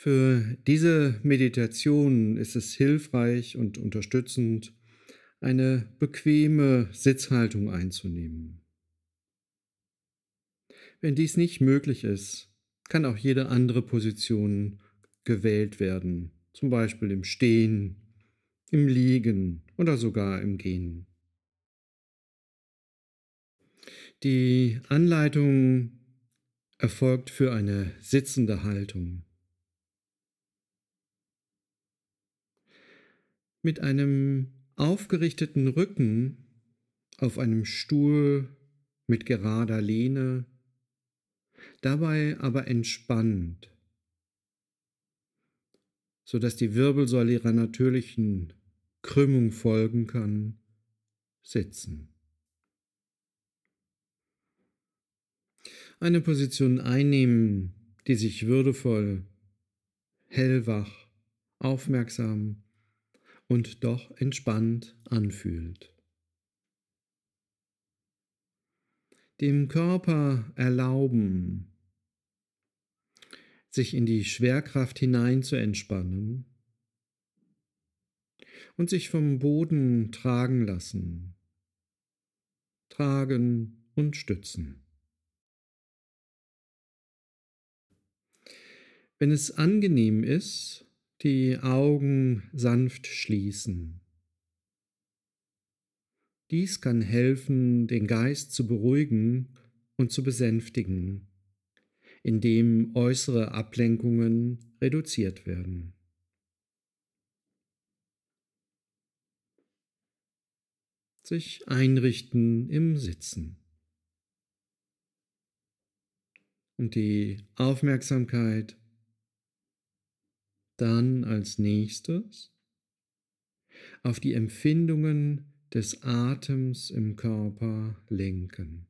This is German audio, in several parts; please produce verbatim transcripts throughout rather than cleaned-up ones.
Für diese Meditation ist es hilfreich und unterstützend, eine bequeme Sitzhaltung einzunehmen. Wenn dies nicht möglich ist, kann auch jede andere Position gewählt werden, zum Beispiel im Stehen, im Liegen oder sogar im Gehen. Die Anleitung erfolgt für eine sitzende Haltung. Mit einem aufgerichteten Rücken auf einem Stuhl mit gerader Lehne, dabei aber entspannt, sodass die Wirbelsäule ihrer natürlichen Krümmung folgen kann, sitzen. Eine Position einnehmen, die sich würdevoll, hellwach, aufmerksam und doch entspannt anfühlt. Dem Körper erlauben, sich in die Schwerkraft hinein zu entspannen und sich vom Boden tragen lassen, tragen und stützen. Wenn es angenehm ist, die Augen sanft schließen. Dies kann helfen, den Geist zu beruhigen und zu besänftigen, indem äußere Ablenkungen reduziert werden. Sich einrichten im Sitzen und die Aufmerksamkeit dann als nächstes auf die Empfindungen des Atems im Körper lenken.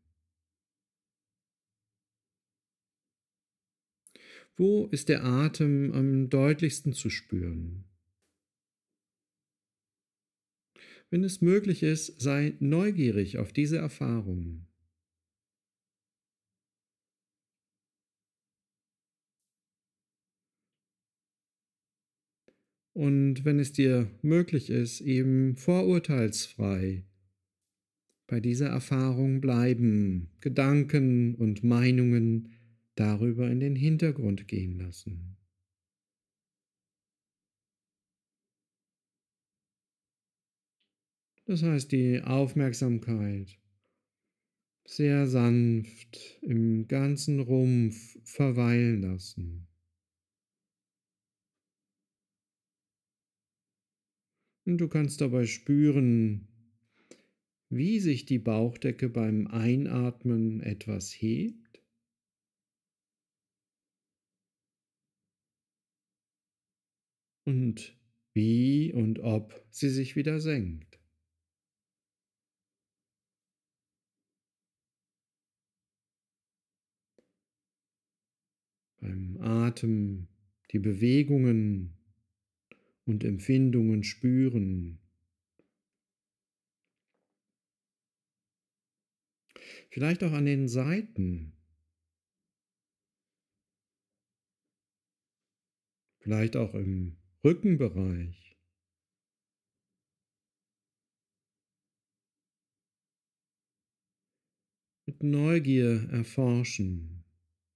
Wo ist der Atem am deutlichsten zu spüren? Wenn es möglich ist, sei neugierig auf diese Erfahrungen. Und wenn es dir möglich ist, eben vorurteilsfrei bei dieser Erfahrung bleiben, Gedanken und Meinungen darüber in den Hintergrund gehen lassen. Das heißt, die Aufmerksamkeit sehr sanft im ganzen Rumpf verweilen lassen. Und du kannst dabei spüren, wie sich die Bauchdecke beim Einatmen etwas hebt und wie und ob sie sich wieder senkt. Beim Atem die Bewegungen und Empfindungen spüren. Vielleicht auch an den Seiten, vielleicht auch im Rückenbereich. Mit Neugier erforschen,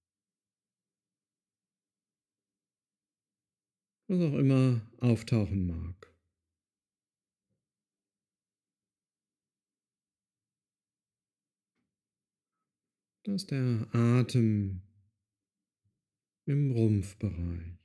was auch immer auftauchen mag. Das ist der Atem im Rumpfbereich.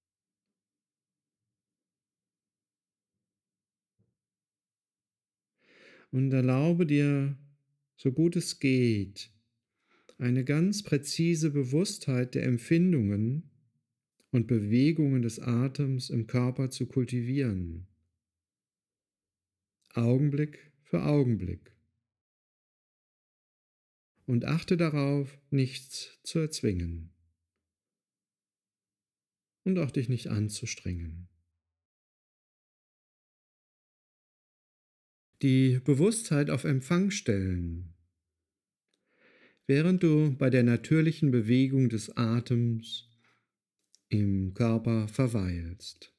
Und erlaube dir, so gut es geht, eine ganz präzise Bewusstheit der Empfindungen und Bewegungen des Atems im Körper zu kultivieren. Augenblick für Augenblick. Und achte darauf, nichts zu erzwingen und auch dich nicht anzustrengen. Die Bewusstheit auf Empfang stellen, während du bei der natürlichen Bewegung des Atems im Körper verweilst.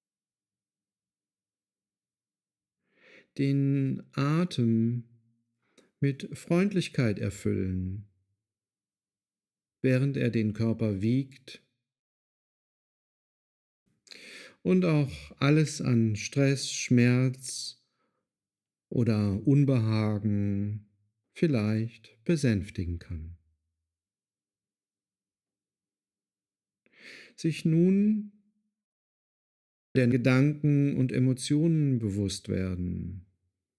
Den Atem mit Freundlichkeit erfüllen, während er den Körper wiegt und auch alles an Stress, Schmerz oder Unbehagen vielleicht besänftigen kann. Sich nun der Gedanken und Emotionen bewusst werden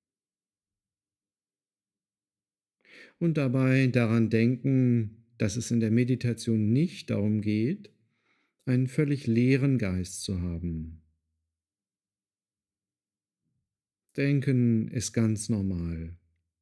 und dabei daran denken, dass es in der Meditation nicht darum geht, einen völlig leeren Geist zu haben. Denken ist ganz normal.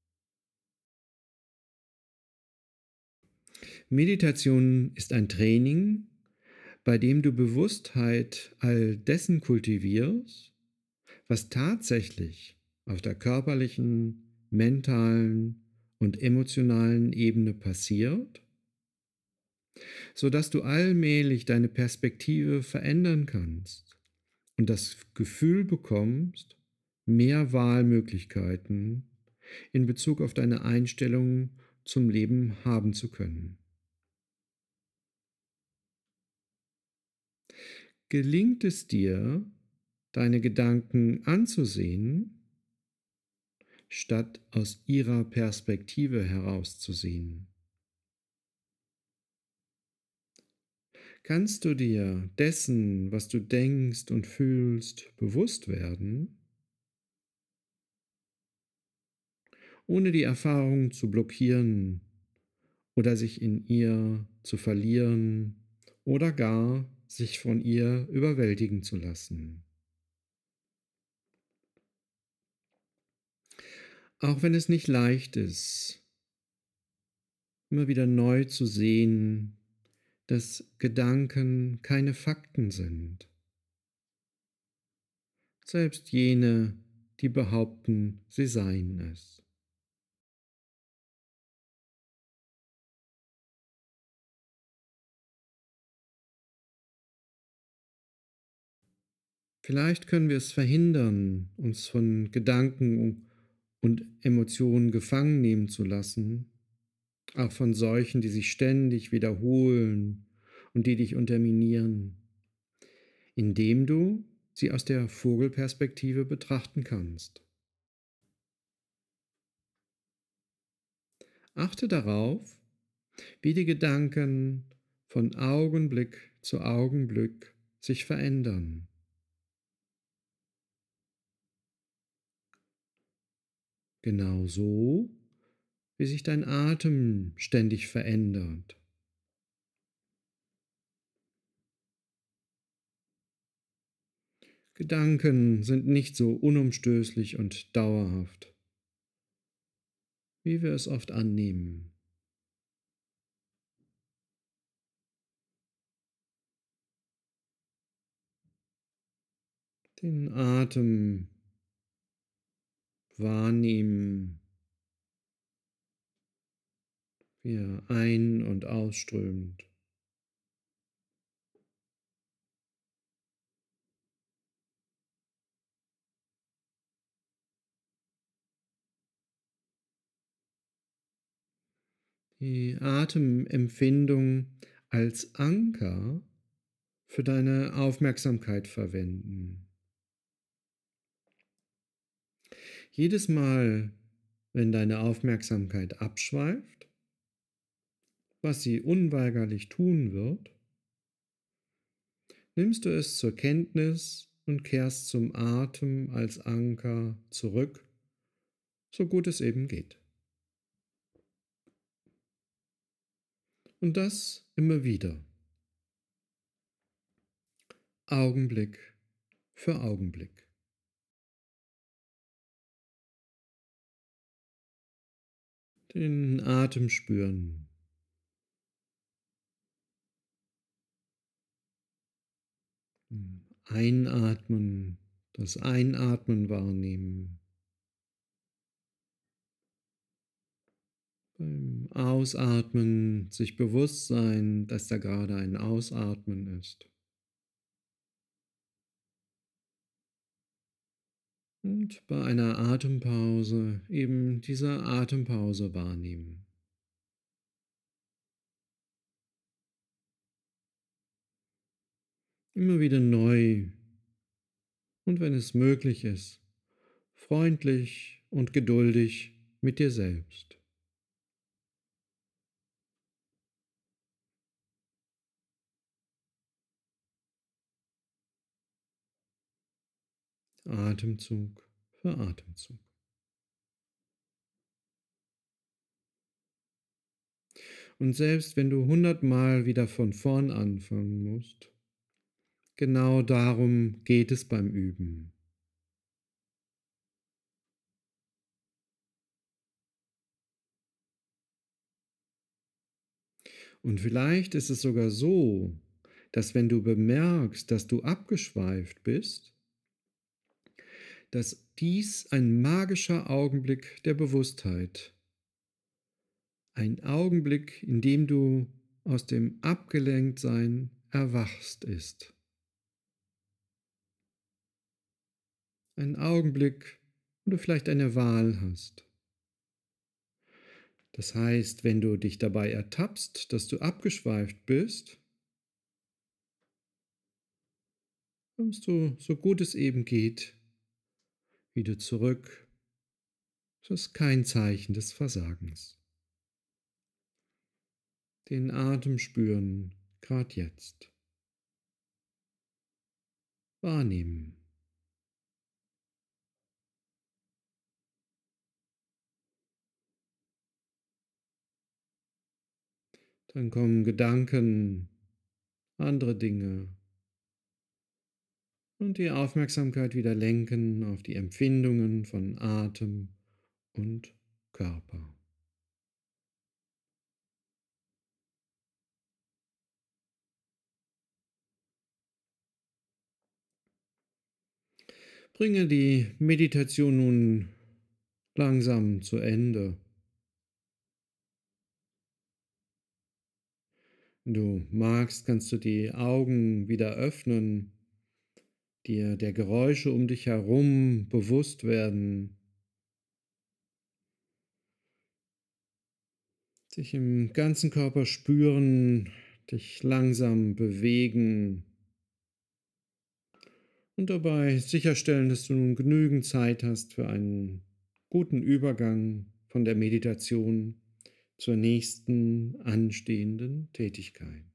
Meditation ist ein Training, bei dem du Bewusstheit all dessen kultivierst, was tatsächlich auf der körperlichen, mentalen und emotionalen Ebene passiert, sodass du allmählich deine Perspektive verändern kannst und das Gefühl bekommst, mehr Wahlmöglichkeiten in Bezug auf deine Einstellung zum Leben haben zu können. Gelingt es dir, deine Gedanken anzusehen, statt aus ihrer Perspektive herauszusehen? Kannst du dir dessen, was du denkst und fühlst, bewusst werden, ohne die Erfahrung zu blockieren oder sich in ihr zu verlieren oder gar sich von ihr überwältigen zu lassen? Auch wenn es nicht leicht ist, immer wieder neu zu sehen, dass Gedanken keine Fakten sind, selbst jene, die behaupten, sie seien es. Vielleicht können wir es verhindern, uns von Gedanken und Emotionen gefangen nehmen zu lassen, auch von solchen, die sich ständig wiederholen und die dich unterminieren, indem du sie aus der Vogelperspektive betrachten kannst. Achte darauf, wie die Gedanken von Augenblick zu Augenblick sich verändern. Genauso wie sich dein Atem ständig verändert. Gedanken sind nicht so unumstößlich und dauerhaft, wie wir es oft annehmen. Den Atem wahrnehmen, wie er ein- und ausströmt. Die Atemempfindung als Anker für deine Aufmerksamkeit verwenden. Jedes Mal, wenn deine Aufmerksamkeit abschweift, was sie unweigerlich tun wird, nimmst du es zur Kenntnis und kehrst zum Atem als Anker zurück, so gut es eben geht. Und das immer wieder, Augenblick für Augenblick. Den Atem spüren, einatmen, das Einatmen wahrnehmen, beim Ausatmen sich bewusst sein, dass da gerade ein Ausatmen ist. Und bei einer Atempause eben diese Atempause wahrnehmen. Immer wieder neu und wenn es möglich ist, freundlich und geduldig mit dir selbst. Atemzug für Atemzug. Und selbst wenn du hundertmal wieder von vorn anfangen musst, genau darum geht es beim Üben. Und vielleicht ist es sogar so, dass wenn du bemerkst, dass du abgeschweift bist, dass dies ein magischer Augenblick der Bewusstheit, ein Augenblick, in dem du aus dem Abgelenktsein erwachst ist. Ein Augenblick, wo du vielleicht eine Wahl hast. Das heißt, wenn du dich dabei ertappst, dass du abgeschweift bist, kommst du, so gut es eben geht, wieder zurück. Das ist kein Zeichen des Versagens. Den Atem spüren, gerade jetzt. Wahrnehmen. Dann kommen Gedanken, andere Dinge und die Aufmerksamkeit wieder lenken auf die Empfindungen von Atem und Körper. Bringe die Meditation nun langsam zu Ende. Wenn du magst, kannst du die Augen wieder öffnen, dir der Geräusche um dich herum bewusst werden, dich im ganzen Körper spüren, dich langsam bewegen und dabei sicherstellen, dass du nun genügend Zeit hast für einen guten Übergang von der Meditation zur nächsten anstehenden Tätigkeit.